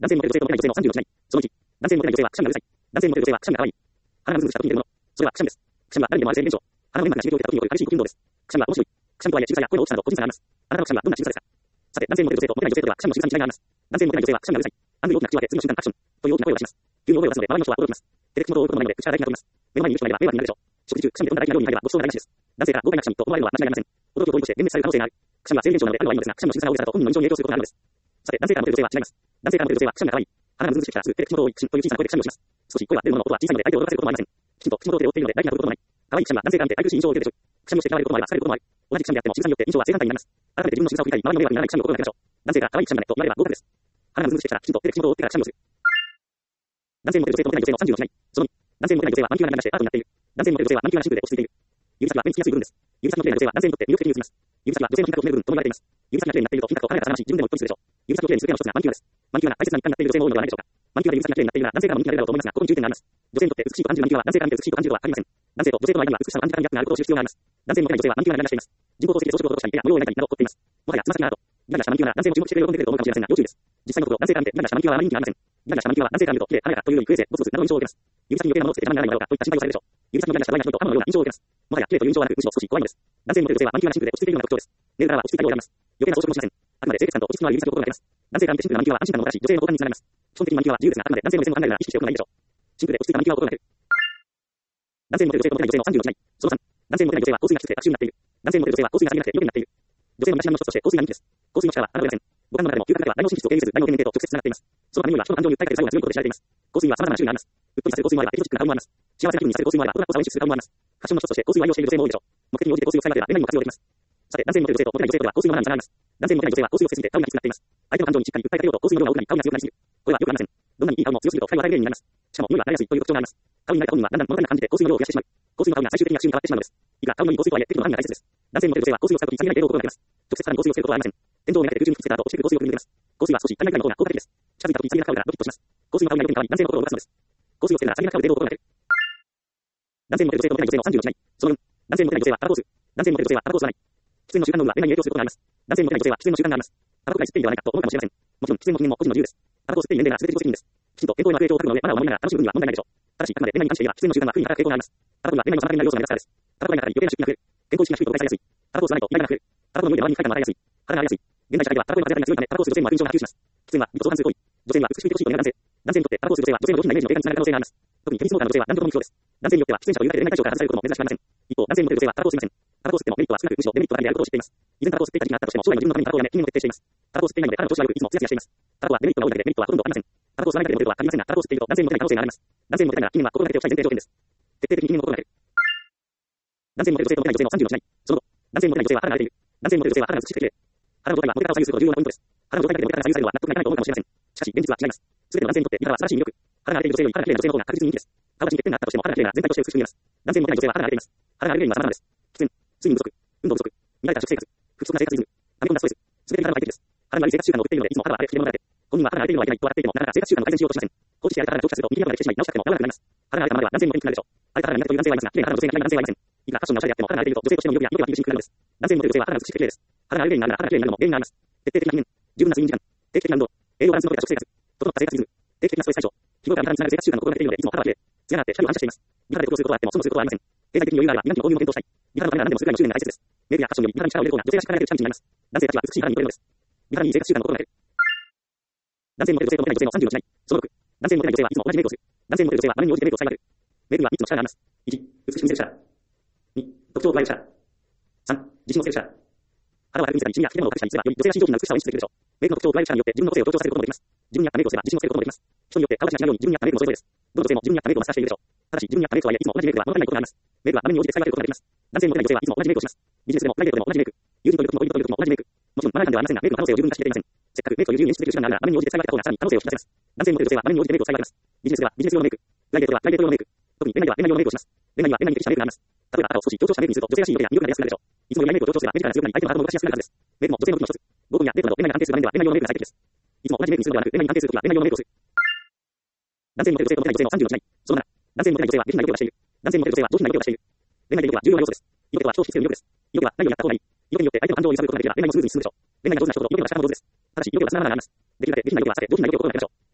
男性モデル女性とモテない女性の36歳。その1、男性モテない女性はくしゃみがうるさい。男性モデル女性はくしゃみが可愛い。鼻がズズズした時に出るもの。それはくしゃみです。くしゃみは誰にでもある生理現象。鼻の粘膜が刺激を受けた時による激しい呼吸運動です。くしゃみは面白い。くしゃみとはいえ仕草や声の大きさなど個人差があります。あなたのくしゃみはどんな仕草ですか？さて、男性モデル女性とモテない女性とではくしゃみの仕草に違いがあります。男性モテない女性はくしゃみがうるさい。安全大きな口を開け次の瞬間アクションという大きな声を出します。急に大声を出すので周りの人は驚きます。手で口元を覆うこともないので口から唾液が飛びます。目の前にいる人がいれば迷惑になるでしょう。食事中、くしゃみで飛んだ唾液が量に入ればごちそうが台無しです。男性から豪快なくしゃみと思われるのは間違いありません。驚きを通り越して幻滅される可能性がある。くしゃみは生理現象なのであるのはいいのですが、くしゃみの仕草が大きさだと本人の印象に影響することがあるのです。さて、男性からモデル女性は違います。男性からモデル女性はくしゃみが可愛い。鼻がズズズしてきたらすぐ手で口元を覆い、クシュンという小さな声でくしゃみをします。少し声が出るものの音は小さいので相手を驚かせることもありません。きちんと口元を手で覆っているので大事なこともない。可愛いくしゃみは男性から見て愛くるしい印象を受けるでしょう。くしゃみをして嫌われることもあれば好かれることもある。同じくしゃみであっても仕草によって印象は正反対になります。改めて自分の仕草を振り返り、周りの迷惑にならないくしゃみを心がけましょう。男性が可愛いくしゃみだねと言われれば合格です。鼻がズズズしてきたらきちんと手で口元を覆ってからくしゃみをする。男性モデル女性とモテない女性の32の違い。その2、男性モテない女性はマニキュアが長くしてアートになっている。男性モデル女性はマニキュアがシンプルで落ち着いている。指先は目につきやすい部分です。指先の綺麗な女性は男性にとって魅力的に映ります。指先は女性の品格を褒める部分とも言われています。指先が綺麗になっていると品格を華やかさがし、自分でも一歩にするでしょう。指先を綺麗にする手段の一つがマニキュアです。マニキュアが大切な日課になっている女性も多いのではないでしょうか。マニキュアで指先が綺麗になっているなら男性からも人気が出るだろうと思いますが、ここに重点があります。女性にとって美しいと感じるマニキュアは男性から見て美しいと感じるとは限りません。男性と女性との間には美しさの感じ方にギャップがあることを知る必要があります。男性もモテない女性はマニキュアが長くしています。人工透析で装飾を施したり、や模様を描いたりなど起こっています。もはやつま先があると。ギラギラしたマニキュアなら男性も注目してくれる喜んでくれると思うかもしれませんが、要注意です。実際のところ男性から見てギラギラしたマニキュアはあまり人気がありません。ギラギラしたマニキュアは男性から見ると綺麗、華やかというよりクレーゼ、ボツボツなどの印象を受けます。指先に余計なものをつけて邪魔にならないだろうかといった心配をされるでしょう。指先のギラギラしたドライな人とハムのような印象を受けます。もはや綺麗という印象はなく、むしろ少し怖いのです。男性もモデル女性はマニキュアがシンプルで落ち着いているような特徴です。ネイルからは落ち着いたようであります。余計な装飾もしません。あくまで清潔感と落ち着きのある指先を心がけます。男性から見てシンプルなマニキュアは安心感をもたらし、女性の好感につながります。基本的にマニキュアは自由ですが、あくまで男性の目線を考えるなら意識しておくのがいいでしょう。シンプルで落ち着いたマニキュアを心がける。男性モデル女性とモテない女性の36歳。その3、男性モデない女性は香水がきつくて悪臭になっている。男性モデル女性は香水がさびなくて余計になっている。女性の身だしなみの一つとして香水が人気です。香水の力は侮れません。五感の中でも嗅覚では大脳神経質を軽減する大脳天然系と直接つながっています。そのためには人の感情に訴えかける作用が強いことで知られています。香水には様々な種類があります。うっとりさせる香水もあればエキゾチックな香りもあります。幸せな気分にさせる香水もあれば大人っぽさを演出する香りもあります。ファッションの一つとして香水を愛用している女性も多いでしょう。目的に応じて香水を使い分ければ恋愛にも活用できます。さて、男性モデル女性とモテない女性とでは香水のマナーに差があります。男性モテない女性は香水をつけすぎて香りがきつくなっています。相手の感情にしっかり訴えかけようと香水の量が多くなり香りが強くなりすぎる。これはよくありません。どんなにいい香りも強すぎると不快は大変になります。しかも匂いが垂れやすいという特徴があります。香りに慣れた本人はだんだん物足りなく感じて香水の量を増やしてしまう。香水の香りが最終的に悪臭に変わってしまうのです。いくら香りのいい香水とはいえ適度な範囲が大切です。男性モデル女性は香水を使うときに限りなく程度を心がけます。直接肌に香水をつけることはありません。天井をめがけて空中に吹きつけた後、落ちてくる香水を振り抜けます。香水は少し足りないぐらいの方が効果的です。近づいたときにさびがかかるからドキッとします。香水の香りがよくに変わり男性の心を動かすのです。香水をつけるならさびがかかる程度を心がける。男性モデル女性とモテない女性の36歳。その4、男性モテない女性はタバコを吸う。男性モデル女性はタバコを吸わない。喫煙の習慣の有無は恋愛に影響することがあります。男性モテない女性は喫煙の習慣があります。タバコが吸っていいんではないかと思うかもしれません。もちろん喫煙も禁煙も個人の自由です。タバコを吸っていい年齢なら全て自己責任です。きちんと健康への悪影響を覚悟の上、マナーを守りながら楽しむ分には問題ないでしょう。ただし、あくまで恋愛に関して言えば、喫煙の習慣は不利に働く傾向があります。タバコには恋愛の妨げになる要素がありますからです。タバコがない中に余計な出費が増える。健康意識が低いと誤解されやすい。タバコを吸わないとイライラが増える。タバコの匂いで周りに不快感を与えやすい。肌が荒れやすい。現代社会ではタバコへの風当たりが強いため、タバコを吸う女性には不調が普及します。喫煙は自己相反する行為。女性には美しくてほしいと願う男性。男性にとってタバコを吸う女性は女性の上品なイメージの低下につながる可能性があります。特にテニスモーカーの女性は男女ともにそうです。男性によっては喫煙者というだけで恋愛対象から外されることも珍しくありません。一方、男性にモテる女性はタバコを吸いません。タバコを吸ってもメリットは少なく、むしろデメリットばかりであることを知っています。以前タバコを吸っていた時期があったとしても、将来の自分のためにタバコをやめ、禁煙を徹底しています。タバコを吸っていないので肌の調子が良く、いつもツヤツヤしています。タバコはデメリットが多いだけでメリットはほとんどありません。タバコを吸わないだけでモテるとは限りませんが、タバコを吸っていると男性にモテない可能性があります。男性にモテないなら禁煙は心がけておきたい前提条件です。徹底的に禁煙を心がける。男性にモテる女性とモテない女性の36歳。その後、男性にモテない女性は肌が荒れている。男性にモテる女性は肌が美しくて綺麗。肌の状態はモテ方を左右すること重要なポイントです。肌の状態だけでモテ方が左右されるのは納得がいかないと思うかもしれません。しかし、現実は違います。すべての男性にとって美肌は素晴らしい魅力。肌が荒れている女性より肌が綺麗な女性の方が確実に人気です。顔立ちに欠点があったとしても肌が綺麗な全体として美しく見えます。男性にモテない女性は肌が荒れています。肌が荒れる原因は様々です。喫煙、睡眠不足、運動不足、乱れた食生活、不規則な生活リズム、溜め込んだストレス、すべてに肌が入っているです。肌に悪い生活習慣を送っているので、いつも肌は荒れ、不機嫌者で、本人は肌が荒れているのはいけないと笑っていても、なかなか生活習慣の改善しようとしません。放置してやる肌が長期化すると右肩が出てしまい、直したくても治らなくなります。肌が荒れたままでは男性にも元気になるでしょう。荒れた肌が苦手という男性はいますが、綺麗な肌の女性が嫌いな男性はいません。いくらファッションがおしゃれであっても肌が荒れていると女性としての魅力や色気は厳しにくくなるのです。男性にモテる女性は肌が美しくて綺麗です。肌が荒れる原因になるなら肌が綺麗になるのも原因があります。徹底的な禁煙、十分な睡眠時間、定期的な運動、栄養バランスの取れた食生活、整った生活リズム、定期的なストレス解消、日頃から体につながる生活習慣を心がけているので、いつも肌は綺麗、艶があって光を反射しています。美肌で得をすることはあっても、損をすることはありません。経済的に余裕があれば、磨きの購入も検討したい。美肌のためなら何でもするぐらいの執念が大切です。メイクやファッションより美肌に力を入れる方が女性らしく輝ける近道になります。男性たちは美しい肌に戻れるのです。美肌にいい生活習慣を心がける。男性にモテる女性とモテない女性の36歳。その6、男性にモテない女性はいつも同じメイクをする。男性にモテる女性は場面に応じてメイクを使い分ける。メイクには3つの力があります。1、美しく見せる力。2、特徴を加える力。3、自信をつける力。肌を明るく見せたり、シミや引き出物を隠したりすれば、より女性らしい上品な美しさを演出できるでしょう。メイクの特徴を加える力によって自分の個性を強調させることもできます。自分に合ったメイクをすれば自信をつけることもできます。人によって顔立ちが違うように自分に合ったメイクもそれぞれです。どの女性も自分に合ったメイクをマスターしているでしょう。ただし自分に合ったメイクとはいえ、いつも同じメイクでは物足りないことがあります。メイクは場面に応じて使い分けることができます。男性にモテない女性はいつも同じメイクをします。ビジネスでもプライベートでも同じメイク。友人といる時も恋人といる時も同じメイク。もちろんマナー感ではありませんが、メイクの可能性を十分に出し切れていません。せっかくメイクを自由に演出できる手段があるなら、場面に応じて使い分けた方がさらに可能性を引き出せます。男性にモテる女性は場面に応じてメイクを使い分けます。ビジネスではビジネス用のメイク。プライベートではプライベート用のメイク。特に恋愛では恋愛用のメイクをします。恋愛には恋愛に適したメイクがあります。例えば肌を少し強調したメイクにすると女性らしい色気や魅力が出やすくなるでしょう。いつも恋愛メイクを強調すれば目力が強くなり相手の肌を動かしやすくなるはずです。メイクも女性の武器の一つ。合コンやデートなど恋愛が安定する場面では恋愛用のメイクが最適です。いつも同じメイクにするのではなく、恋愛に安定するときは恋愛用のメイクをする。男性にモテる女性とモテない女性の36歳。その7、男性にモテない女性は下品な色気を出している。男性にモテる女性は上品な色気を出している。恋愛で色気は重要な要素です。色気は人を引きつける魅力です。色気は何をやった方がいい。色気によって相手の感情を揺さぶることができれば恋愛もスムーズに進むでしょう。恋愛が上手な人ほど色気が出したものです。ただし色気はつながらないです。できるだけ下品な色気は避け、上品な色気を心がけましょう。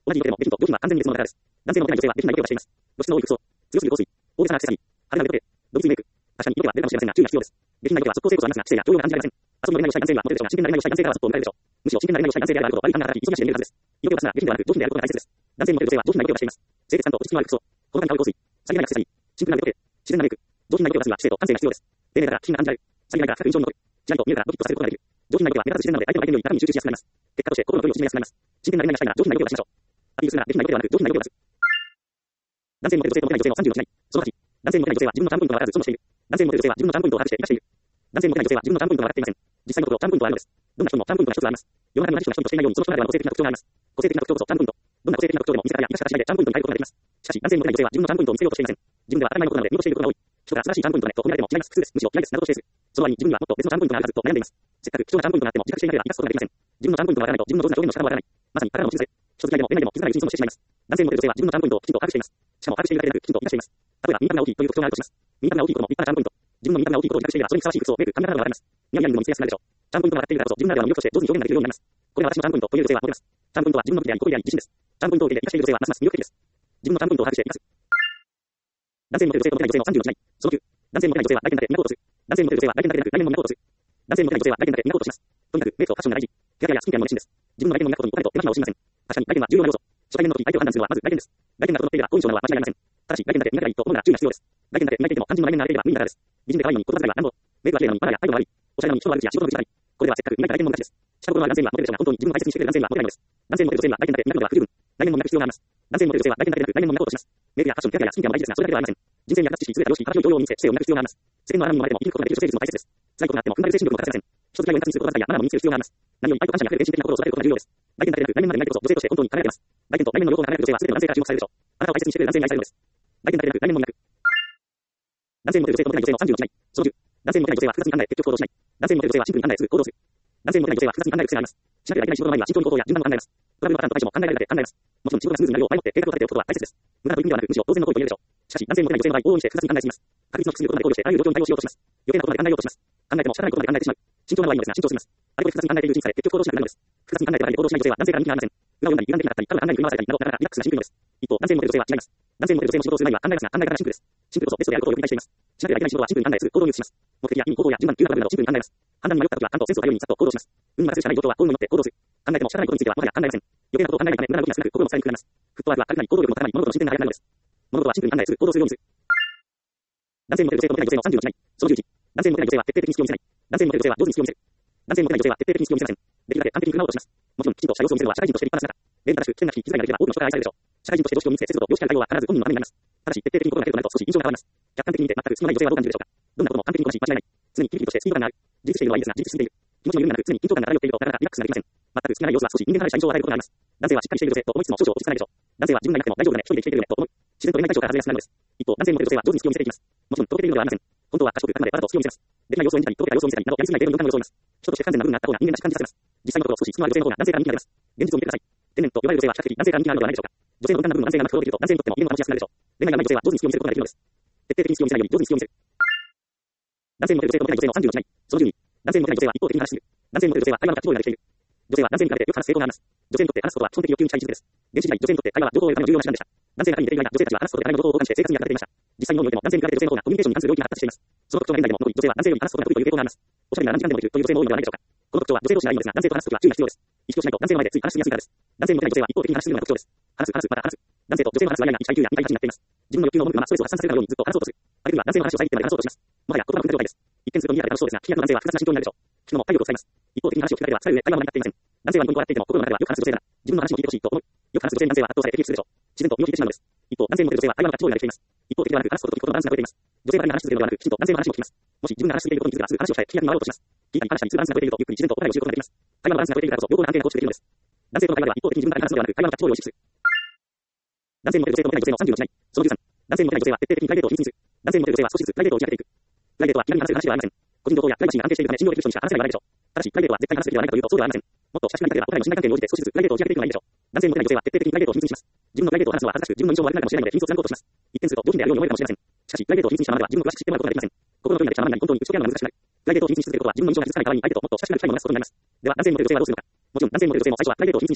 同じ意味でも、下品と上品は完全に別物の方です。男性のモテない女性は下品な色気を出しています。露出の多い服装、強すぎる香水、大げさなアクセサリー、派手な腕時計、動物メイク。確かに色気は出るかもしれませんが、注意が必要です。下品な色気は即効性こそありますが、姿勢や動揺が感じられません。遊びの恋愛をしたい男性はモテるでしょうが、真剣な恋愛をしたい男性からはそっと迎えるでしょう。むしろ真剣な恋愛をしたい男性であればあるほど、悪い感が働き、忙しいで見えるはずです。色気を出すのは下品ではなく、上品であることが大切です。男性にモテる女性は上品な色気を出しています。清潔感と落ち着きのある服装、この場に香る香水、さりげないアクセサリー、シンプルな色気、自然なメイク、上品な色気を出すには知性と感性が必要です。丁寧だから気品が感じられる。さりげないから深く印象に残る。ちらりと見えるからドキッとさせることができる。上品な色気は目立つ自然なので、相手の相手により中身に集中しやすくなります。結果として心の距離を縮めやすくなります。真剣な恋愛がしたいなら上品な色気を出しましょう。アピールするなら下品な色気ではなく上品な色気を出す。男性にモテる女性とモテない女性の32の違い。その8、男性にモテない女性は自分のチャームポイントが分からず損をしている。男性にモテる女性は自分のチャームポイントを把握して生かしている。男性にモテない女性は自分のチャームポイントが分かっていません。実際のところチャームポイントはあるのです。どんな人もチャームポイントが一つあります。世の中に同じ人が人としていないように、その人ならではの個性的な特徴があります。個性的な特徴こそチャームポイント。どんな個性的な特徴でも見せ方や生かし方次第でチャームポイントに変えることができます。しかし、男性にモテない女性は自分のチャームポイントを見せようとしていません。自分では当たり前のことなので見落としていることが多い。人から素晴らしいチャームポイントだねと褒められても嫌います。苦痛です。むしろ嫌いです。などとしている。その割に自分にはもっと別のチャームポイントがあるはずと悩んでいます。せっかく貴重なチャームポイントがあっても自覚していなければ生かすことができません。自分のチャームポイントがわからないと自分の上手な表現の仕方もわからない。まさに体の持ち癖。人付き合いでも恋愛でも気づかないうちに損してしまいます。男性にモテる女性は自分のチャームポイントをきちんと把握しています。しかも把握しているだけでなくきちんと生かしています。例えば、耳たぶが大きいという特徴があるとします。耳たぶが大きいことも立派なチャームポイント。自分の耳たぶが大きいことを自覚していれば、それにふさわしい服装、メイク、髪型などがわかります。ニヤニヤにも見せやすくなるでしょう。チャームポイントが分かっているからこそ自分ならではの魅力として上手に表現ができるようになります。これは私のチャームポイントという女性はモテます。チャームポイントは自分の武器であり、誇りであり、自信です。チャームポイントを受け入れ生かしている女性はますます魅力的です。自分のチャームポイントを把握して生かす。男性にモテる女性とモテない女性の32の違い。その9、男性にモテない女性は外見だけ磨こうとする。男性にモテる女性は外見だけでなく内面も磨こうとする。男性にモテない女性は外見だけ磨こうとします。とにかくメイクとファッションが大事。手当やスキンケアも熱心です。自分の外見を磨くことにお金と手間暇を惜しみません。確かに外見は重要な要素。初対面の時相手を判断するのはまず外見です。外見が整っていれば好印象なのは間違いありません。ただし外見だけ磨けばいいと思うなら注意が必要です。外見だけ磨いていても肝心の内面が荒れていれば無意味なからです。美人で可愛いのに言葉遣いは乱暴。メイクが綺麗なのにマナーや態度が悪い。おしゃれなのに人の悪口や仕事の愚痴ばかり。これではせっかく磨いた外見も無駄です。下心のある男性にはモテるでしょうが本当に自分を大切にしてくれる男性にはモテないのです。男性にモテる女性は外見だけ磨くのでは不十分。内面も磨く必要があります。男性にモテる女性は外見だけでなく内面も磨こうとします。メイクやファッション、手当やスキンケアも大事ですがそれだけではありません。人生に役立つ知識、図や常識、形を同様に見せ、姿勢を磨く必要があります。世間の穴にもまれても生きることができる女性術も大切です。辛いことがあっても踏ん張る精神力も欠かせません。人付き合いを円滑にすることだったりやマナーも身につける必要があります。何より愛と感謝にあふれる原始的な心を育てることが重要です。外見だけでなく内面まで磨いてこそ女性として本当に輝いています。外見と内面の両方が輝く女性は全ての男性から注目されるでしょう。あなたを大切にしてくれる男性に愛されるのです。外見だけでなく内面も磨く。男性にモテる女性とモテない女性の31の違い。その10、男性にモテない女性は複雑に考え、結局行動しない。男性にモテる女性はシンプルに考え、すぐ行動する。男性にモテない女性は複雑に考える癖があります。しなければいけない仕事の前には慎重に行動や順番を考えます。トラブルのパターンと対処も考えられるだけ考えます。もちろん仕事がスムーズになるよう前もって計画を立てておくことは大切です。無駄な取り組みではなく、むしろ当然の行為と言えるでしょう。しかし、男性にモテない女性の場合、往々にして複雑に考えすぎます。確率の低すぎることまで考慮して、あらゆる状況に対応しようとします。余計なことまで考えようとします。考えても仕方ないことまで考えてしまう。慎重なのはいいのですが、慎重すぎます。あれこれ複雑に考えているうちにされ、結局行動しなくなるのです。複雑に考えてばかりで行動しない女性は男性から人気がありません。裏を読んだり、歪んできなかったり、ただ考えに振り回されたりなど、なかなかリラックスがしにくいのです。一方、男性にモテる女性は違います。男性にモテる女性も仕事をする前には考えますが、考え方がシンプルです。シンプルこそベストであることをよく理解しています。しなければいけない仕事はシンプルに考え、すぐ行動に移します。目的や意味、行動や順番、急なトラブルなどをシンプルに考えます。判断に迷った時は感とセンスを頼りにさっと行動します。運に任せるしかない状況は幸運によって行動する。考えても仕方ないことについてはもはや考えません。余計なことを考えないため無駄な動きが少なく心も疲れにくくなります。フットワークは軽くなり行動力も高まり物事の進展が早くなるのです。物事はシンプルに考えすぐ行動するようにする。男性にモテる女性とモテない女性の30の違い。その11、男性にモテない女性は徹底的に隙を見せない。男性にモテる女性は上手に隙を見せる。男性にモテない女性は徹底的に隙を見せません。できるだけ完璧に振る舞おうとします。もちろんきちんとした様子を見せるのは社会人として立派な姿。礼儀正しく、危険なき気遣いができれば多くの人から愛されるでしょう。社会人として常識を身につけ、節度と良識ある対応は必ず本人のためになります。ただし、徹底的に心がけるとなると少し印象が変わります。客観的に見て全く隙のない女性はどう感じるでしょうか。どんなことも完璧にこなし、間違いない。常にキリキリとしてスピード感がある。自立しているのはいいですが、自立しすぎている。気持ちの緩みがなく常に緊張感が漂っているとなかなかリラックスができません。全く隙がない様子は少し人間離れした印象を与えることがあります。男性はしっかりしている女性と思いつつも少々落ち着かないでしょう。男性は自分がいなくても大丈夫だね、一人で生きていけるねと思う。自然と恋愛対象から外れやすくなるのです。一方、男性にモテる女性は上手に隙を見せていきます。もちろん、届けているのではありません。本当は賢く、あくまでわざと隙を見せます。できない様子を見たり、届けた様子を見せたりなど、やりすぎない程度に感情を装います。人として不完全な部分があった方が人間らしく感じさせます。実際のところ少し隙のある女性の方が男性から人気が出ます。現実を見てください。天然と呼ばれる女性は比較的男性から人気があるのではないでしょうか。女性の無難な部分を男性がうまく届けると男性にとっても家の話しやすくなるでしょう。恋愛がない女性は上手に隙を見せることができるのです。徹底的に隙を見せないように上手に隙を見せる。男性にモテる女性とモテない女性の30の違い。その12、男性にモテない女性は一方的に話しすぎる。男性にモテる女性は会話のキャッチボールができている。女性は男性に比べてよく話す傾向があります。女性にとって話すことは基本的欲求に近い一部です。原始時代、女性にとって会話は情報を得るための重要な手段でした。男性が手に入れていない女性たちは話すことで互いの情報を交換して生活に役立てていました。実際に日本においても男性に比べて女性の方がコミュニケーションに関する領域が発達しています。その特徴が現代でも残り、女性は男性より話すことが得意という傾向があります。おしゃれな何時間でもいるという女性も多いのではないでしょうか。この特徴は女性同士がいいのですが、男性と話すときは注意が必要です。意識をしないと男性の前でつい話しすぎやすいからです。男性にモテない女性は一方的に話しすぎるのが特徴です。話す、また話す。男性と女性の話す間が1対9や2対8になっています。自分の欲求の重みのままストレスを発散させるようにずっと話そうとする。あるいは男性の話を遮ってまで話そうとします。もはや言葉の組み立て状態です。一見すると賑やかで楽しそうですが、気役の男性は複雑な心境になるでしょう。聞くのも体力を使います。一方的に話を聞かれれば疲れる上会話も成り立っていません。男性はニコニコ笑っていても心の中ではよく話す女性なら自分の話も聞いてほしいと思う。よく話す女性に男性は圧倒され激励するでしょう。自然と身を引いてしまうのです。一方、男性にモテる女性は会話のキャッチボールができています。一方的ではなく話すことと聞くことのバランスが取れています。女性ばかりが話し続けるのではなく、きちんと男性の話も聞きます。もし自分が話し続けることに気づけばすぐ話を控え、聞き役に回ろうとします。聞いたり話したりするバランスが取れていると、ゆっくり自然と答えを知ることができます。会話のバランスが取れているからこそ、両方の安定が構築できるのです。男性との会話では一方的に自分から話すのではなく、会話のキャッチボールを意識する。男性にモテる女性とモテない女性の30の違い。その13、男性にモテない女性は徹底的にプライベートを秘密にする。男性にモテる女性は少しずつプライベートを打ち明けていく。プライベートは気軽に話す話ではありません。個人情報やプライバシーが安定しているため信用できる人にしか話せないのではないでしょう。ただし、プライベートは絶対に話すべきではないかというとそうではありません。もっと親しくなりたければお互いの信頼関係に応じて少しずつプライベートを打ち上げていくのがいいでしょう。男性にモテない女性は徹底的にプライベートを秘密にします。自分のプライベートを話すのは恥ずかしく、自分の印象も悪くなるかもしれないので秘密を貫こうとします。一見すると上品であるように思えるかもしれません。しかし、プライベートを秘密にしたままでは自分を詳しく知ってもらうことができません。心の距離ができたままに本当に打ち解けるのが難しくなる。プライベートを秘密にし続けることは自分の印象が崩さない代わりに相手ともっと親しくなる機会もなすことになります。では、男性にモテる女性はどうするのか。もちろん男性にモテる女性も最初はプライベートを秘密にします。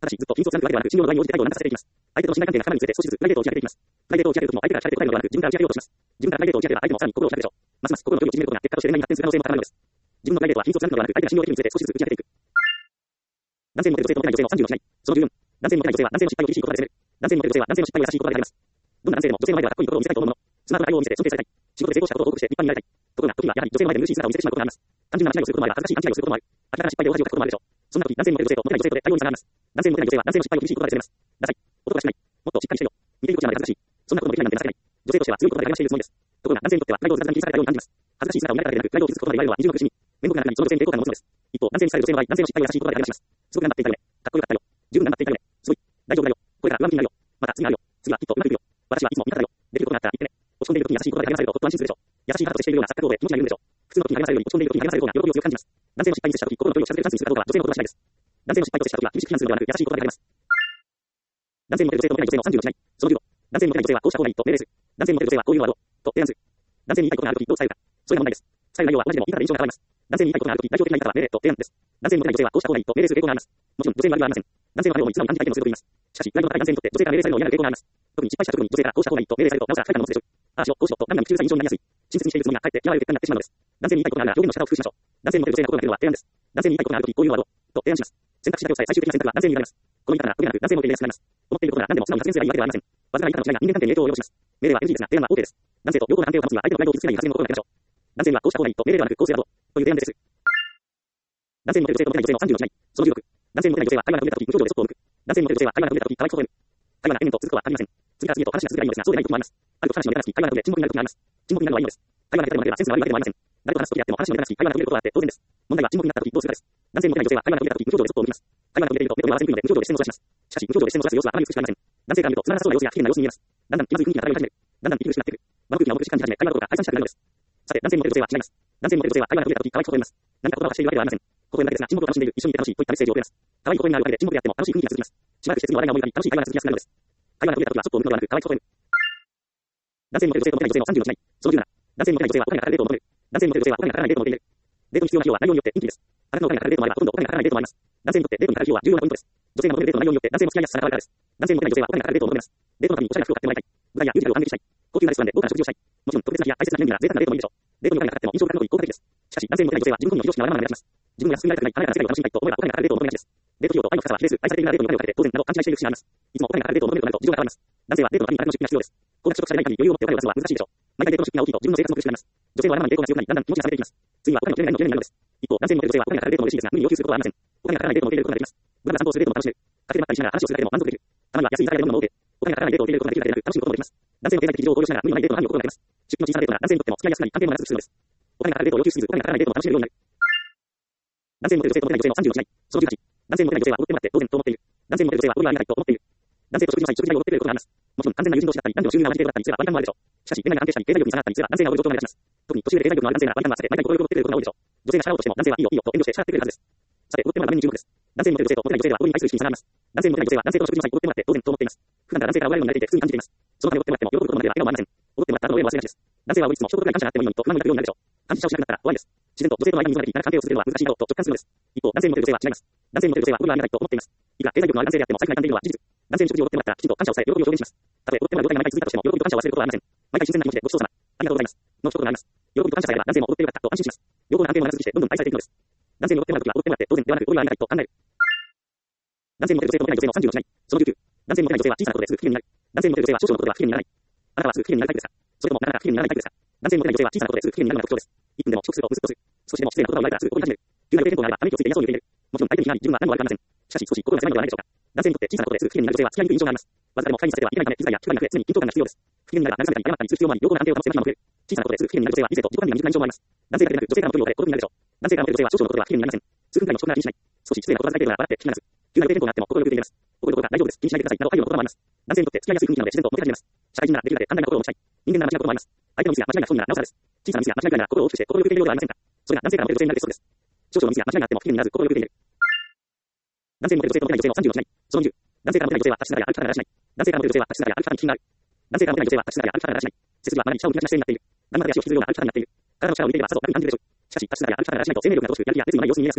ただし、ずっと緊張しなくてはなく、信用の場合に応じて態度を軟化させていきます。相手との信頼関係が深まるにつれて少しずつプライベートを打ち明けていきます。プライベートを打ち明けるときも相手から聞かれて答えるのではなく、自分から打ち明けようとします。自分からプライベートを打ち明ければ相手もさらに心を開くでしょう。ますます心の距離を縮めることが結果として恋愛に発展する可能性も高まるのです。自分のプライベートは緊張しなくてはなく、相手が信用できるにつれて少しずつ打ち明けていく。男性にモテる女性とモテない女性の30の違い。その14。男性にモテない女性は男性の失敗を厳しい言葉で責める。男性にモテる女性は男性の失敗を優しい言葉であります。どんな男性でも女性の前ではかっこいいところを見せたいと思うもの。スマートな対応を見せて尊敬されたい。仕事で成功したことを報告して立派になりたい。ところが、時にはやはり女性の前で無視姿を見せてしまうことがあります。単純な間違いをすることもあれば、恥ずかしい間違いをすることもある。明らかな失敗で大恥をかくこともあるでしょう。そんな時、男性にモテる女性とモテない女性とで対応に差があります。男性にモテない女性は男性の失敗を厳しい言葉で責めます。ダサい。男がしない。もっとしっかりしてよ。似ていることじゃまで恥ずかしい。そんなこともできないなんて情けない。女性としては強い言葉で会話しているつもりです。ところが、男性にとっては態度を雑談に気にされたように感じます。恥ずかしい姿を見られただけでなく、プライドを傷つくことまで言われるのは二重の苦しみ。面目な中にその女性に抵抗感を持つのです。一方、男性に伝える女性の場合、男性の失敗を優しい言葉で励まします。すごく頑張っていたよね。かっこよかったよ。十分頑張っていたよね。すごい。大丈夫だよ。これから上向きになるよ。また次があるよ。次はきっとうまくいくよ。私はいつも味方だよ。できることがあったら言ってね。落ち込んでいる時に優しい言葉で励まされるとほっと安心するでしょう。優しい母としているような錯覚で気持ちが緩むでしょう。普通の時に励まされるより落ち込んでいる時に励まされる方が喜びを強く感じます。男性の失敗に接した時、心の距離を近づけるチャンスにするかどうかは女性のことはしないです。男性の失敗と接した時は厳しく批判するのではなく、優しい言葉で励ます。男性にモテる女性とモテない女性の30の違い。その15。男性にモテない女性はこうした方がいいと命令する。男性にモテる女性はこういうのはどうと提案する。男性に言いたいことがある時どう伝えるか。それが問題です。伝える内容は同じでも言い方で印象が変わります。男性に言いたいことがある時代表的な言い方は命令と提案です。男性にモテない女性はこうした方がいいと命令する傾向があります。もちろん女性の悪意はありません。男性の悪意を素直に感じた意見をすると言います。しかし、プライドの高い男性にとって女性から命令されるのを嫌な傾向があります。特に失敗した時に女性からこうした方がいいと命令されるとなおさら不快感を持つでしょう。ああしろ、こうしろと何度も口うるさい印象になりやすい。親切にしているつもりがかえって嫌われる結果になってしまうのです。男性に言いたいことがあるなら表現の仕方を工夫しましょう。男性にモテる女性が心がけるのは提案です。男性に言いたいことがある時こういうのはどうと提案します。選択肢だけをさえ最終的な選択は男性に言われます。この言い方が時々男性も受け入れやすくなります。思っていることなら何でも素直に発言すればいいわけではありません。わずかな言い方の違いが人間関係に影響を及ぼします。命令は NG ですが、提案は OK です。男性と良好な関係を保つには相手のプライドを傷つけないように発言を心がけましょう。男性にはこうした方がいいと命令ではなくこうすればどうという提案です。男性にモテる女性とモテない女性の30の違い。その16。男性にモテない女性は会話が途切れた時無表情でそっとを向く。男性にモテる女性は会話が途切れた時可愛く微笑む。会話が延々と続くとは限りません。次から次へと話が続けばいいのですが、そうでない時もあります。あると話のネタなしに会話が途切れ沈黙になる時があります。沈黙になるのはいいのです。会話が下手でもなければセンスが悪いわけでもありません。誰と話す時であっても話のネタなしに会話が途切れることはあって当然です。問題は沈黙になった時どうするかです。男性にモテない女性は会話が途切れた時無表情でそっとを向きます。会話が途切れていると目と目を合わせにくいので無表情で視線をそらします。しかし無表情で視線をそらす様子はあまり美しくありません。男性から見るとつまらなそうな様子や危険な様子に見えます。だんだん気まずい雰囲気が漂い始める。だんだん息苦しくなってくる。場の空気が重くし感じ始め会話どころか解散したくなるのです。さて、男性にモテる女性は違います。男性にモテる女性は会話が途切れた時可愛く微笑みます。何か言葉を発しているわけではありません。微笑むだけですが沈黙を楽しんでいる、一緒にいて楽しいといったメッセージを送れます。可愛い微笑みがあるだけで沈黙であっても楽しい雰囲気が続きます。しばらくして次の話題が思い浮かび楽しい会話が続きやすくなるのです。会話が途切れた時はそっとを向くのではなく可愛く微笑む。男性にモテる女性とモテない女性の30の違い。その17。男性にモテない女性はお金がかかるデートを求める。男性にモテる女性はお金がかからないデートを求めている。デートに必要な費用は内容によってインティです。あなたのお金がかかるデートもあればほとんどお金がかからないデートもあります。男性にとってデートにかかる費用は重要なポイントです。女性が求めるデートの内容によって男性の付き合いやすさが変わるからです。男性にモテない女性はお金がかかるデートを求めます。デートのためにおしゃれな服を買ってもらいたい。舞台やミュージカルを感激したい。高級なレストランで豪華な食事をしたい。もちろん特別な日や大切な記念日なら贅沢なデートもいいでしょう。デートにお金がかかっても印象が変わるのと効果的です。しかし男性にモテない女性は自分本位の非常識なわがままになります。自分が安く見られたくない華やかな世界を楽しみたいと思えばお金がかかるデートを求めがちです。デート費用と愛の深さは比例する愛されているなデートにお金をかけて当然など勘違いしている節があります。いつもお金がかかるデートを求めるとなると事情が変わります。男性はデートのために金の出費が必要です。高額所得者でない限り余裕を持ってお金を出すのは難しいでしょう。毎回デートの出費が大きいと自分の生活も苦しくなります。女性はわがままにデートが強くなりだんだん気持ちが冷めていきます。次はお金の取れないの取れないのです。一方、男性にモテる女性はお金がかかるデートも嬉しいですが無理に要求することはありません。お金がかからないデートも受け入れることができます。無駄な散歩をするデートも楽しめる。カフェでまったりしながら話をするだけでも満足できる。たまには安い居酒屋で飲むのも OK。お金がかからないデートを受け入れることができるだけでなく楽しむこともできます。男性の経済的事情を考慮しながら無理のないデートの範囲を心がけます。出費の小さなデートなら男性にとっても付き合いやすくなり関係も長くするのです。お金がかかるデートを要求しすぎずお金がかからないデートも楽しめるようになる。男性にモテる女性とモテない女性の30の違い。その18。男性にモテない女性は踊ってもらって当然と思っている。男性にモテる女性は踊りはありがたいと思っている。男性と食事の際、食事代を踊ってくれることがあります。もちろん完全な友人同士だったり、男女の収入が同じ程度だったりすれば割り勘もあるでしょう。しかし、恋愛が安定したり、経済力に差があったりすれば男性が踊る状況が目立ちます。特に年上で経済力のある男性なら割り勘が合わせて毎回心を踊ってくれることが多いでしょう。女性が支払おうとしても男性はいいよいいよと遠慮して支払ってくれるはずです。さて、踊ってもらう場面に注目です。男性にモテる女性とモテない女性では踊りに対する意識に差があります。男性にモテない女性は男性との食事の際踊ってもらって当然と思っています。普段から男性から笑われるようになれていて普通に感じています。そのため踊ってもらっても喜ぶことまでは笑顔もありません。踊ってもらった後の上も忘れがちです。男性は踊りつつも一言くらい感謝があってもいいのにと不満になるようになるでしょう。感謝をしなくなったら終わりです。自然と女性との間に溝ができ、なら関係を続けるのは難しいだろうと直感するのです。一方、男性にモテる女性は違います。男性にモテる女性は踊りはありがたいと思っています。いくら経済力のある男性であっても財布が傷んでいるのは事実。男性に食事を踊ってもらったらきちんと感謝をされ喜びを表現します。たとえ踊ってもらう状態が毎回続いたとしても喜びと感謝を忘れることはありません。毎回新鮮な気持ちでごちそうさま、ありがとうございますの一言があります。喜びと感謝さえあれば男性も踊ってよかったと安心します。両方の関係も長続きしてどんどん愛されていくのです。男性に踊ってもらうときは踊ってもらって当然ではなく踊りはありがたいと考える。男性にモテる女性とモテない女性の30の違い。その19。男性にモテない女性は小さなことですぐ不機嫌になる。男性にモテる女性は少々のことでは不機嫌にならない。あなたはすぐ不機嫌になりたいタイプですか？それともなかなか不機嫌にならないタイプですか？男性にモテない女性は小さなことですぐ不機嫌になるのが特徴です。1分でも遅刻するとブスッとする。少しでも失礼な言葉を言われたらすぐ怒り始める。急な予定変更があればため息をついて嫌そうに言っている。もちろん相手に非難り自分は何も悪くありません。しかし少し心が狭いのではないでしょうか。男性にとって小さなことですぐ不機嫌になる女性は付き合いにくい印象があります。わずかでも不快にさせてはいけないため気遣いや気配りが増え常に緊張感が必要です。不機嫌になれば慰めたり謝ったりする必要もあり両方の安定を保つ手間暇も増える。小さなことですぐ不機嫌になる女性は理性と自己管理が未熟な印象もあります。男性だけでなく女性からの距離を置かれ孤独になるでしょう。男性からモテる女性は少々のことでは不機嫌になりません。数分くらいの遅刻なら気にしない。少し失礼な言葉遣い程度なら笑って聞きならず。急な予定変更があっても心よく受け入れます。怒るどころか大丈夫です。気にしないでくださいなど配慮の言葉もあります。男性にとって付き合いやすい雰囲気なので自然とモテ始めます。社会人ならできるだけ寛大な心を持ちたい。人間なら間違うこともあります。相手のミスが間違いな不本意ならなおさらです。小さなミスが間違いなら心を大きくして心よく受け入れるようではありませんか。それが男性からモテる女性になる鉄則です。少々のミスが間違いがあっても不機嫌にならず心よく受け入れる。男性にモテる女性とモテない女性の30の違い。その20。男性からモテない女性は立ち姿勢や歩き方がらしない。男性からモテる女性は立ち姿勢や歩き方に気がある。男性からモテない女性は立ち姿勢や歩き方がらしない。背筋は前に下を向きがちな姿勢になっている。何まで足を引きずるような歩き方になっている。体の力を入れていればさぞ楽に感じるでしょう。しかし立ち姿勢や歩き方がらしないと生命力が乏しくやる気や熱意のない様子に見えやすくなります。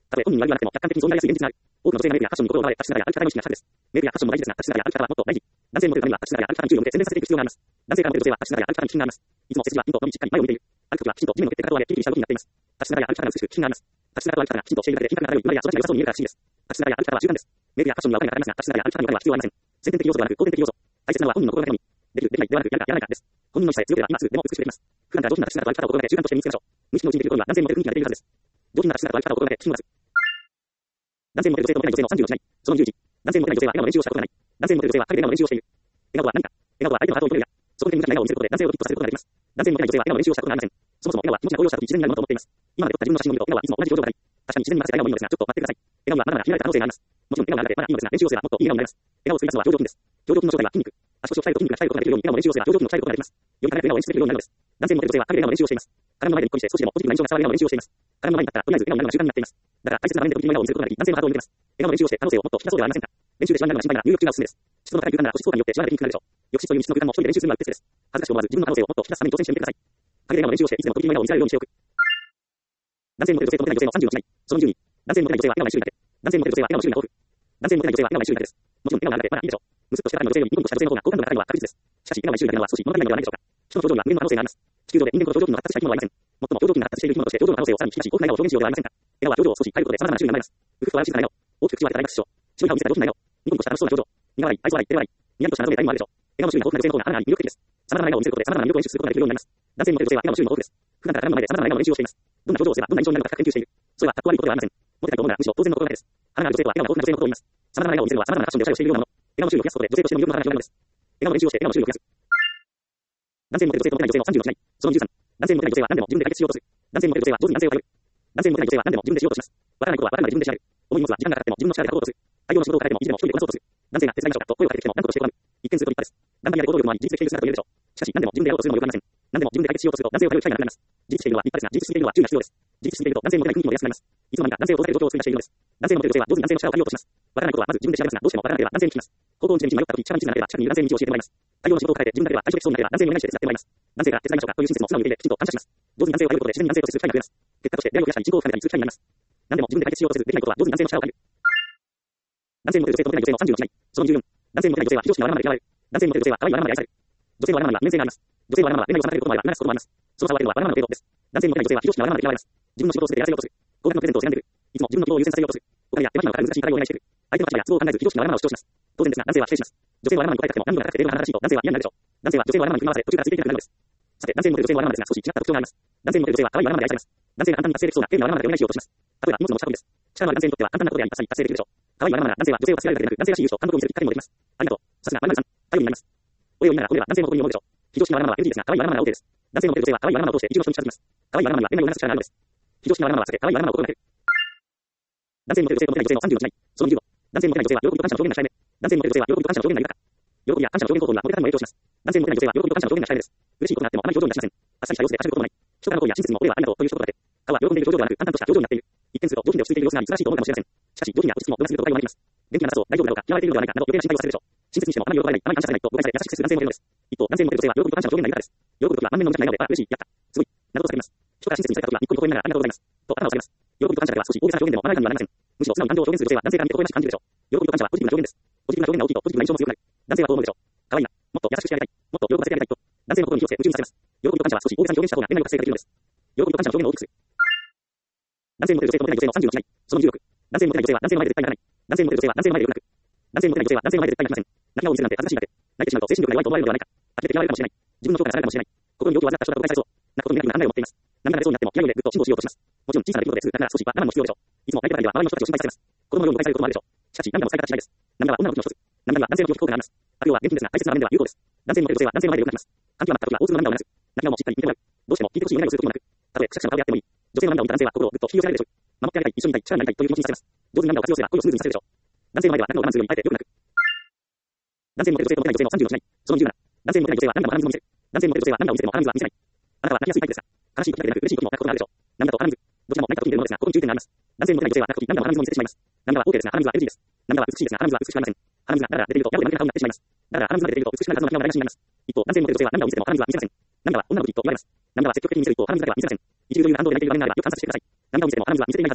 たとえ本人は言わなくても客観的に存在やすい現実がある。多くの女性がメールやファッションに心を奪われ、立ち姿勢や歩き方が無意識な差別です。メールやファッションも大事ですが、立ち姿勢や歩き方はもっと大事。男性のモデルためには立ち姿勢や歩き方に注意を向け洗練させていく必要があります。男性からモデル女性は立ち姿勢や歩き方に自信があります。いつも背筋はピンと伸びしっかり前を見ている。歩くときはきちんと地面を蹴ってかかとを上げ、キリキリした動きになっています。立ち姿勢や歩き方が美しく自信があります。立ち姿勢と歩き方がきちんとしているだけで、品格が漂い、生まれや育ちが良さそうに見えるから不思議です。立ち姿勢や歩き方は習慣です。メールやファッションにはお金がかかりますが、立ち姿勢や歩き方にお金は必要ありません。先天的要素ではなく後天的要素。大切なのは本人の心がけのみ。できる、できない、ではなく、やるかやらないかです。本人の意志さえ強ければ今すぐでも美しくできます。普段から上品な立ち姿と歩き方を心がけ、習慣として身につけましょう。無意識のうちにできることには男性のモデル雰囲気が出ているはずです。上品な立ち姿と歩き方を心がけ、自信を持つ。男性モデル女性とモテない女性の30の違い。その11。男性モデル女性は笑顔の練習をしたことがない。男性モデル女性は陰で笑顔の練習をしている。笑顔とは何か。笑顔は相手のハートを射止めるや、その時に無駄に笑顔を見せることで男性をフィットさせることができます。男性モデル女性は笑顔の練習をしたことがありません。そもそも笑顔は気持ちが高揚した時自然になるものと思っています。今まで撮った自分の写真を見ると笑顔はいつも同じ表情がない。確かに自然に混ぜて笑顔もいいのですが、ちょっと待ってください。笑顔はまだまだ秘められた可能性があります。もちろん笑顔があればまだいいのですが、練習をすればもっといい笑顔になります。笑顔を作り出すのは上場筋です。上場筋の正体は筋肉。足腰を鍛えると筋肉が鍛えることができるように笑顔の練習をすれば上場筋を鍛えることができます。より輝く笑顔を演出できるようになるのです。男性モデル女性は陰で笑顔の練習をしています。体の前でにっこりして少しでもポジティブな印象が伝わる笑顔の練習をしています。体の前に立ったらとりあえず笑顔になるのが習慣になっています。だから大切な場面でポジティブな笑顔を見せることができ、男性のハートを向けます。笑顔の練習をして可能性をもっと引き出そうではありませんか。練習でしまいながら心配な入力中がおすすめです。湿度の高い空間なら保湿効果によってしまいでピンクになるでしょう。浴室という道の空間も一人で練習するのはうってつです。恥ずかしく思わず自分の可能性をもっと引き出すために挑戦してみてください。陰で笑顔の練習をしていつでもポジティブな笑顔を見せられるようにしておく。男性モデル女性とモテない女性の30の違い。その12。男性モデル女性は笑顔ない種類だけ。男性モデル女性は笑顔の種類が多く。男性モデル女性は笑顔ない種類だけです。もちろん笑顔があるだけまだいいでしょう。むすっとした体の女性よりニコニコした女性の方が好感度が高いのは確実です。しかし笑顔ない種類だけのは少し物足りないのではないでしょうか。人の表情には無限の可能性があります。地球上で人間ほど上手に発達した生き物はいません。最も上手に発達している生き物として上手の可能性をさらに引き出し、高な笑顔を表現しようではありませんか。笑顔は表情を少し変えることで様々な種類になります。うふっと笑う小さな笑顔。大きく口を開けた大爆笑。白い顔を見せた上品な笑顔。ニコニコした楽しそうな表情。苦笑い、愛想笑い、照れ笑い。にやりとした謎めいた意味もあるでしょう。笑顔の種類が豊富な女性の方があなたに魅力的です。様々な笑顔を見せることで様々な魅力を演出することができるようになります。男性モデル女性は笑顔の種類も豊富です。普段から体の前で様々な笑顔の練習をしています。どんな表情をすればどんな印象になるか深く研究している。それはかっこ悪いことではありません。モテたいと思うならむしろ当然の心がけです。花がある女性とは笑顔が豊富な女性のことを言います。様々な笑顔を見せるのは様々なファッションでおしゃれをしているようなもの。笑顔の種類を増やすことで女性としての魅力の幅が広がるのです。笑顔の練習をして笑顔の種類を増やす。男性モデル女性とモテない女性の30の違い。その13。男性モデル女性は何でも自分で解決しようとする。男性モデル女性は上手に男性を頼る。男性モデル女性は何でも自分でしようとします。わからないことはわかるまで自分で調べる。重い荷物は時間がかかっても自分の力で運ぼうとする。大量の仕事を変えてもいつでも一人でこなそうとする。男性が手伝いましょうかと声をかけてきても何とかしてこらむ。一見すると立派です。だんだんやれ行動力もあり、自立している姿と言えるでしょう。しかし何でも自分でやろうとするのもよくありません。何でも自分で解決しようとすると男性を頼る機会がなくなります。自立しているのは立派ですが、自立しすぎているのは注意が必要です。自立しすぎていると男性もモテない雰囲気も出やすくなります。いつの間にか男性を届ける状況を作り出しているのです。男性のモデル女性は上手に男性の力を借りようとします。わからないことはまず自分で調べますが、どうしてもわからなければ男性に聞きます。高校の道に迷った時、近道になれば近くにいる男性に道を教えてもらいます。大量の仕事を抱えて自分だけは退職できそうになれば男性にお願いして手伝ってもらいます。男性が手伝いましょうかという親切も素直に受け入れ、きちんと感謝します。上手に男性を頼ることで自然に男性と接する機会が増えます。結果として出会いを増やしたり人口を深めたりする機会になります。何でも自分で解決しようとせずできないことは上手に男性の力を借りる。男性モデル女性とモテない女性の30の違い。その14。男性モデル女性は非常識なわがままで嫌われる。男性モデル女性は可愛いわがままで愛される。女性のわがままには面性があります。女性のわがままは恋愛を妨げることもあれば促すこともあります。その差を分けるのはわがままの程度です。男性モデル女性は非常識なわがままで嫌われます。自分の仕事を全てやらせようとする。高額のプレゼントを選んでいる。いつも自分の希望を優先させようとする。お金や手間暇のかかる難しい課題をお願いしている。相手の立場や都合を考えず非常識なわがままを主張します。当然ですが男性は否定します。女性のわがままに答えたくても何度も高くて電話が話しいと男性は嫌になるでしょう。男性は女性のわがままに振り回され途中からついていけなくなるのです。さて、男性モデル女性のわがままですが少し違った特徴があります。男性モデル女性は可愛いわがままで愛されます。男性が簡単に達成できそうな丁寧なわがままでお願いしようとします。例えば荷物の持ち運びです。力のある男性にとっては簡単なことであり、あっさり達成できるでしょう。可愛いわがままな男性は女性を助けられるだけでなく、男性らしい勇気と感動を見せるきっかけにもできます。ありがとう。さすが〇〇さん。頼りになります。お礼を言いながらこれは男性の誇りに思うでしょう。非常識なわがままは NG ですが、可愛いわがままは OK です。男性のモデル女性は可愛いわがままを通して一流の人に近づきます。可愛いわがままには恋愛を促す力があるのです。非常識なわがままは避け、可愛いわがままを心がける。男性モデル女性とモテない女性の30の違い。その15。男性モテない女性は喜びと感謝の表現が控えめ。男性モデル女性は喜びと感謝の表現が豊か。喜びや感謝の表現方法には褒め方にも影響します。男性モテない女性は喜びと感謝の表現が控えめです。嬉しいことがあってもあまり表情に出しません。あっさりした様子ではしゃぐこともない。人からの声や親切にも俺はありがとうという一言だけ。他は喜んでいる表情ではなく淡々とした表情になっている。一見すると上品で落ち着いている様子が珍しいと思うかもしれません。しかし上品や落ち着きも上手すると誤解を招きます。元気な話を大丈夫なのか嫌われているのではないかなど余計な心配をされるでしょう。親切にしてもあまり喜ばれない、あまり感謝されないと誤解され優しく接する男性もいるのです。一方、男性モデル女性は喜びと感謝の表現が豊かです。喜ぶときは満面の無邪気な笑顔で、あ、嬉しい、やった、すごい、などと叫びます。人から親切にされたときはニッコニコ笑いながらありがとうございます。と頭を下げます。喜びと感謝では少し大げさな表現でもまな板にはなりません。むしろ素直に感情を表現する女性は男性から見て微笑ましく感じるでしょう。喜びと感謝はポジティブな表現です。ポジティブな表現が大きいとポジティブな印象も強くなる。男性はどう思うでしょう。可愛いな、もっと優しくしてあげたい、もっと喜ばせてあげたいと、男性のことに気をつけ夢中にさせます。喜びと感謝は少し大げさに表現した方が恋愛を達成ができるのです。喜びと感謝の表現を大きくする。男性モデル女性とモテない女性の30の違い。その16。男性モテない女性は男性の前で絶対にならない。男性モデル女性は男性の前でよく泣く。男性モテない女性は男性の前で絶対に泣きません。泣き顔を見せるなんて恥ずかしいだけ。泣いてしまうと精神力が弱いと思われるのではないか。呆れて嫌われるかもしれない。自分の評価が下がるかもしれない。心によくわざった人が誤解されそう。泣くことにネガティブな考えを持っています。涙が出そうになっても気合を入れぐっと辛抱しようとします。もちろん小さな出来事でするだから少しは我慢も必要でしょう。いつも相手方では周りの人たちを心配されます。子供のように誤解されることもあるでしょう。しかし涙も使い方違いです。涙は女の武器の一つ。涙は男性の拒否効果があります。あるいは現金ですが大切な場面では有効です。男性のモデル女性は男性の前でよく泣きます。感極まった時は大粒の涙を流す。泣き顔もしっかり見てもらう。どうしても聞いてほしい願いをすることもなく、たとえくしゃくしゃの顔であってもいい。女性の涙を見た男性は心をぐっと引き寄せられるでしょう。守ってあげたい、一緒にいたい、力になりたいという気持ちにさせます。上手に涙を活用すれば恋をスムーズにさせるでしょう。男性の前では涙を我慢するようにあえてよく泣く。男性モデル女性とモテない女性の30の違い。その17。男性モデル女性は涙も鼻水も見せる。男性モデル女性は涙を見せても鼻水は見せない。あなたは泣きやすいタイプですが、悲しい時だけでなく嬉しい時も泣くことがあるでしょう。涙と鼻水。どちらも泣いた時に出るものですが、ここに注意点があります。男性モデルない女性は泣く時涙も鼻水も見せてしまいます。涙は OK ですが鼻水は NG です。涙は美しいですが鼻水は美しくありません。鼻水がだらだら出ているとやぼで涙が顔になってしまいます。だから鼻水が出ていると美しくなるはずの涙が台無しになります。一方、男性モデル女性は涙を見せても鼻水は見せません。涙は女の子と言われます。涙は積極的に見せる一方、鼻水だけは見せません。一流という反動で泣いている場面があればよく観察してください。涙を見せても鼻水は見せていないはずです。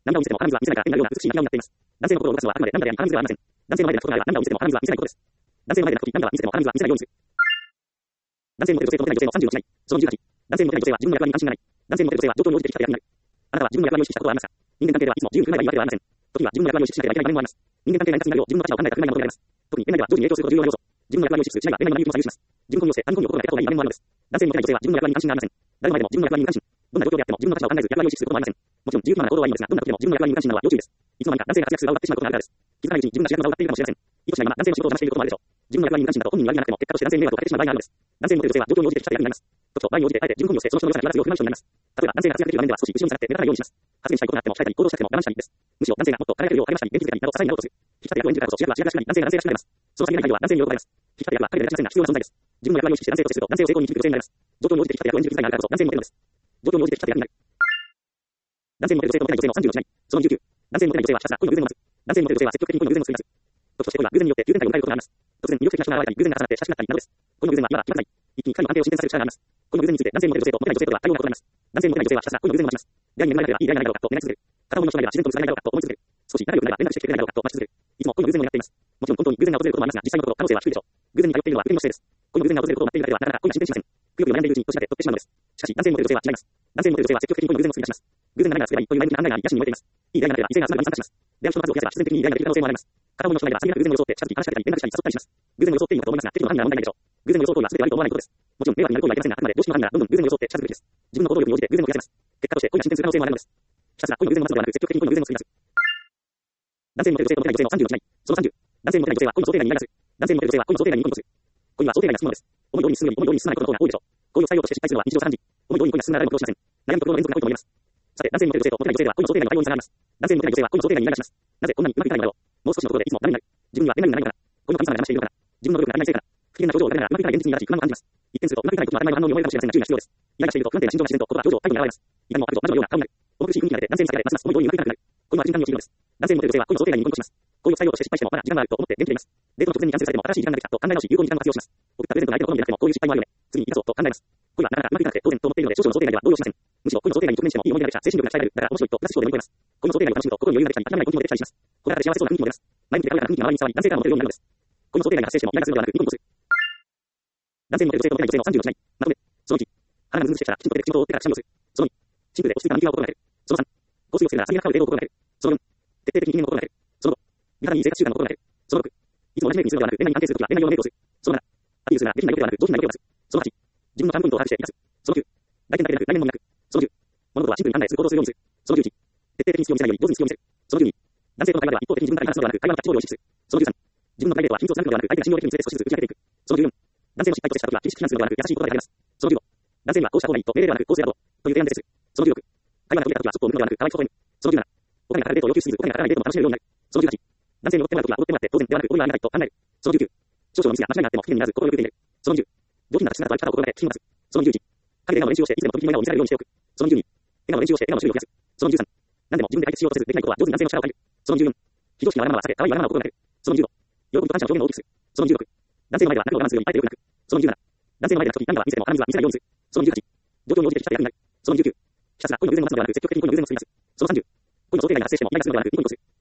涙を見せても腹水は見せないから変なような美しい泣き顔になっています。男性の心を動かすのはあくまで涙であり腹水ではありません。男性の前で泣くことがあれば涙を見せても腹水は見せないことです。男性の前で泣くとき涙は見せても腹水は見せないようにする。男性のモテる女性とモテない女性の31枚。その18。男性のモテない女性は自分の役割に関心がない。男性のモテる女性は状況に応じて生きた役になる。あなたは自分の役割を意識したことはありますか？人間関係ではいつも自由に組めばいいわけではありません。時には自分の役割を意識しなければいけない場面もあります。人間関係内に立つになるよう自分の価値を考えた学内が求められます。特に恋愛では上司に影響すること重要な要素。自分の役割を意識するしないが恋愛の内容を左右します。自分本位を捨て他人本位を心がけた方がいい場面もあるのです。男性のモテない女性は自分の役割に関心がありません。誰の前でも自分の役割に無関心。どんな状況であっても自分の価値を考えず役割を意識することもありません。もちろん自由気ままな行動はいいのですが、どんな時でも自分の役割に無関心なのは要注意です。いつの間にか男性が活躍する場を奪ってしまうことがあるからです。気づかないうちに自分が主役の場を奪っているかもしれません。意図しないまま男性の仕事を邪魔していることもあるでしょう。自分の役割に無関心だと本人に言われなくても結果として男性に迷惑をかけてしまう場合があるのです。男性のモテる女性は状況に応じて生きた役になります。時と場合に応じてあえて自分本位を捨てその人の良さに役立つようになる人になります。例えば男性が活躍できる場面では少し後ろに下がって目立たないようにします。発言したいことがあっても控えたり行動したくても我慢したりです。むしろ男性がもっと輝けるよう励ましたり元気づけたりなど支えになろうとする。引き立て役を演じるからこそ主役は主役らしくなり男性が男性らしくなります。その先にない態度は男性に喜ばれます。引き立て役は陰で目立ちませんが必要な存在です。自分の役割を意識して男性と接すると男性を成功に導く女性になります。状況に応じて引き立て役を演じる機会があるからこそ男性にモテるのです。状況に応じて引き立て役になる。男性にモテる女性とモテない女性の36枚。その29。男性にモテない女性はひたすら恋の偶然を待つ。男性にモテる女性は積極的に恋の偶然を作り出す。時として恋は偶然によって偶然体を迎えることがあります。突然魅力的な人が現れたり偶然が重なって親しくなったりなどです。恋の偶然は今は決まらない。一気に神の安定を自然させる力があります。恋の偶然について男性にモテる女性とモテない女性とでは対応なことがあります。男性にモテない女性はひたすら恋の偶然を待ちます。出会いに恵まれなければいい出会いがないだろうかと願い続ける。片思いの人がいれば自然と結ばれないだろうかと思い続ける。少し仲良くなれば連絡してくれないだろうかと待ち続ける。いつも恋の偶然を狙っています。もちろん本当に偶然が訪れることもありますが、実際のところ可能性は低いでしょう。偶然に頼っているのは偶然のせいです。恋の偶然が訪れることを待っているだけではなかなか恋が進展しません。くよくよ悩んでいるうちに年が経ってしまうのです。しかし男性にモテる女性は違います。男性にモテる女性は積極的に恋の偶然を作り出します。偶然が何が作ればいいという前向きな考えがあり野心に燃えています。いい出会いがなければ異性がすぐに参加します。出会う人の数を増やせば必然的にいい出会いができる可能性もあります。片思いの人がいれば先に偶然を装って近づき話しかけたり連絡したり誘ったりします。偶然を装っていいのかと思いますが、適度な判断が問題ないでしょう。偶然を装う行為は全て悪いと思わないことです。もちろん迷惑になる行為はいけませんが、あくまで常識の範囲ならどんどん偶然を装って近づくべきです。自分の行動力に応じて偶然を増やせます。結果として恋が進展する可能性もあるのです。ひたすら恋の偶然を待つのではなく積極的に恋の偶然を作り出す。男性にモテる女性とモテない女性の31枚。その30。男性にモテない女性は恋の想定外にイライラする。男性にモテる女性は恋の想定外にニコニコする。恋は想定外な進むのです。思い通りに進むより思い通りに進まないことの方が多いでしょう。恋を伝えようとして失敗するのは日常茶飯事。思い通りに恋が進んだら誰も苦労しません。悩むところの連続が恋とも言えます。さて、男性にモテる女性とモテない女性では恋の想定外の対応に差があります。男性にモテない女性は恋の想定外にイライラします。なぜこんなにうまくいかないのだろう。もう少しのところでいつもダメになる。自分には恋愛がないのかな。恋の神様が騙しているのかな。自分の努力が足りないせいかな。不機嫌な表情を浮かべながらうまくいかない現実に苛立ち不満を感じます。一見するとうまくいかないことは当たり前の反応に思えるかもしれませんが注意が必要です。イライラしていると不安定な心情が自然と言葉表情態度に現れます。痛みもあると魔女のような顔になる。重苦しい雰囲気が出て男性に避けられますます思い通りにうまくいかなくなる。恋は人間に陥るのです。男性にモテる女性は恋の想定外にニコニコします。恋を伝えようとして失敗してもまだ時間があると思って元気でいます。デートの直前にキャンセルされても新しい時間ができたと考え直し有効に時間を活用します。送ったプレゼントの相手の好みでなくてもこういう失敗もあるよね。次に生かそうと考えます。恋はなかなかうまくいかなくて当然と思っているので少々の想定外では動揺しません。むしろ恋の想定外に直面してもいい思い出ができた精神力が鍛えられる。だから面白いとプラス思考で乗り越えます。恋の想定外を楽しむと心に余裕ができたり諦めない気持ちも出てきたりします。これから幸せそうな雰囲気も出ます。前向きで軽やかな雰囲気が周りに伝わり男性からモテるようになるのです。恋の想定外が発生してもイライラするのではなくニコニコする。男性にモテる女性とモテない女性の36枚。まとめ。その1。腹がムズムズしてきたらきちんと手で口元を覆ってからくしゃみをする。その2。シンプルで落ち着いた向き合う心がける。その3。香水をつけながらさりげなく香る抵抗を心がける。その4。徹底的に人間を心がける。その5。味方にいい生活習慣を心がける。その6。いつも同じメイクにするのではなく恋愛に安定するときは恋愛用のメイクをする。その7。アピールするができないことではなく上品な色気を出す。その8。自分のターンポイントを把握して生かす。その9。来店だけでなく来年も磨く。その10。物事はシンプルに判断する行動するようにする。その11。徹底的に必要にしないように上手に必要にする。その12。男性との会話では一方的に自分から話すのではなく会話のキャッチボールを意識する。その13。自分のプライベートは秘密を貫くのではなく相手が信用できるにつれて少しずつ打ち明けていく。その14。男性の失敗としてしたときは厳しく非難するのではなく優しい言葉であります。その15。男性にはこうした方がいいと命令ではなくこうすればどうという提案で接する。その16。会話が途切れたときはそっとを向くのではなく可愛いことを言う。その17。お金がかかるデートを要求しすぎずお金がかからないデートも楽しめるようになる。その18。男性に踊ってもらうときは踊ってもらって当然ではなく踊りはありがたいと考える。その19。少々のミスが間違いがあっても不機嫌にならず心を許している。その20。上品な口などと相手方を心がけ気に待つ。その21。陰で笑顔の練習をしていつでも時々笑顔を見せられるようにしておく。その22。笑顔の練習をして笑顔の種類を増やす。その23。何でも自分で解決しようとせずできないことは上手に男性の力を借りる。その24。非常識なわがままは避け可愛いわがままを心がける。その25。喜びと感謝の表現を大きくする。その26。男性の前では泣くを我慢するようにあえてよく泣く。その27。男性の前で泣くとき涙は見せても腹水は見せないようにする。その28。状況に応じて引き立て役になる。その29。ひたすら恋の偶然を待つのではなく積極的に恋の偶然を作り出す。その30。恋の想定外が発生してもイライラするのではなくニコニコする。